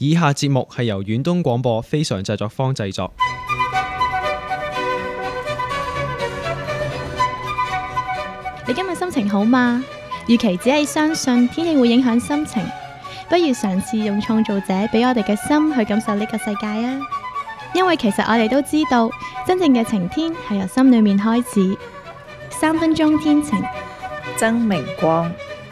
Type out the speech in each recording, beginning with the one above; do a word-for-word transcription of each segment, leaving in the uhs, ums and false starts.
以下節目係由遠東廣播非常製作坊製作。 你今日心情好嗎？與其只係相信天氣會影響心情，不如嘗試用創造者俾我哋嘅心去感受呢個世界啊！因為其實我哋都知道，真正嘅晴天係由心裏面開始。三分鐘天晴， 曾明光。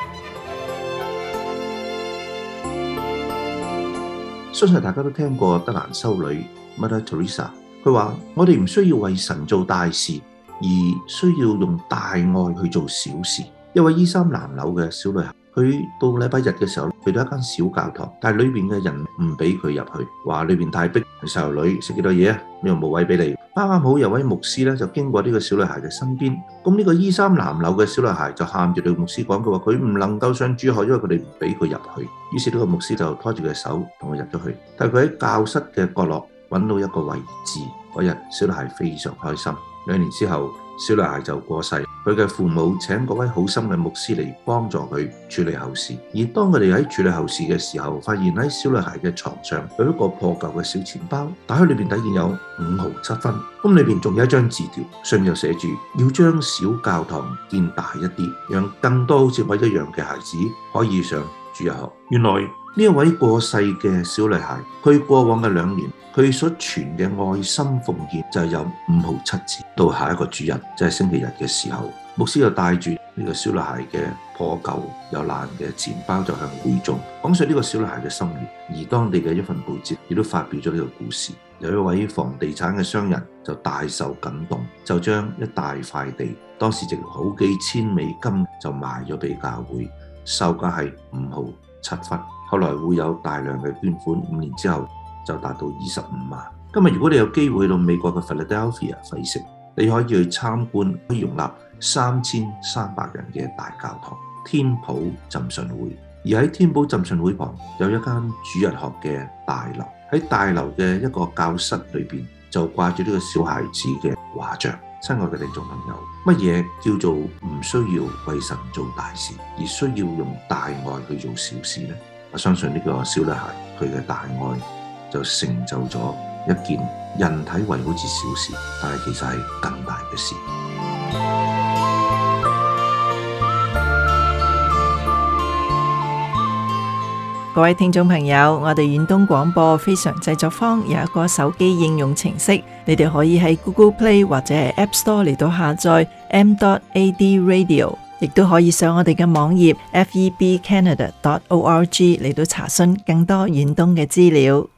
相信大家都聽過德蘭修女 Mother Teresa， 佢話我哋唔需要為神做大事，而需要用大愛去做小事。一位衣衫襤褸嘅小女孩，佢到禮拜日嘅時候去到一間小教堂，但係裏邊嘅人唔俾佢入去，話裏邊太逼，細路女食幾多嘢啊？呢度冇位俾你。啱啱好有位牧師咧就經過呢個小女孩嘅身邊，咁呢個衣衫襤褸嘅小女孩就喊住對牧師講，佢話佢唔能夠上主學，因為佢哋唔俾佢入去。於是呢個牧師就拖住佢手同佢入咗去，但係佢喺教室嘅角落揾到一個位置。嗰日小女孩非常開心。兩年之後，小女孩就過世，佢嘅父母請嗰位好心嘅牧師嚟幫助佢處理後事。而當佢哋喺處理後事嘅時候，發現喺小女孩嘅床上有一個破舊嘅小錢包，打開裏面睇見有五毫七分，咁裏面仲有一張字條，信就寫住要將小教堂建大一啲，讓更多好似我一樣嘅孩子可以上主日學。原來呢一位過世嘅小女孩，佢過往嘅兩年，佢所傳嘅愛心奉獻就有五毫七字。到下一個主日，即係星期日嘅時候，牧師就帶住呢個小女孩嘅破舊有爛嘅錢包，就向會眾講述呢個小女孩嘅心願。而當地嘅一份報紙亦都發表咗呢個故事。有一位房地產嘅商人就大受感動，就將一大塊地，當時值好幾千美金，就賣咗俾教會，售價係五毫七分。後來會有大量嘅捐款，五年之後就達到二十五萬。今日如果你有機會到美國嘅 Philadelphia 費城，你可以去參觀可以容納三千三百人嘅大教堂天普浸信會。而喺天普浸信會旁有一間主日學嘅大樓，喺大樓嘅一個教室裏邊就掛住呢個小孩子嘅畫像。親愛嘅聽眾朋友，乜嘢叫做唔需要為神做大事，而需要用大愛去做小事呢？我相信呢個小女孩佢嘅大愛就成就咗一件人體為好似小事，但係其實係更大嘅事。 各位聽眾朋友，我哋遠東廣播非常製作坊有一個手機應用程式，你哋可以喺 Google Play 或者係 App Store 嚟到下載 m dot a d radio， 亦都可以上我哋嘅網頁 f e b canada dot org 嚟到查詢更多遠東嘅資料。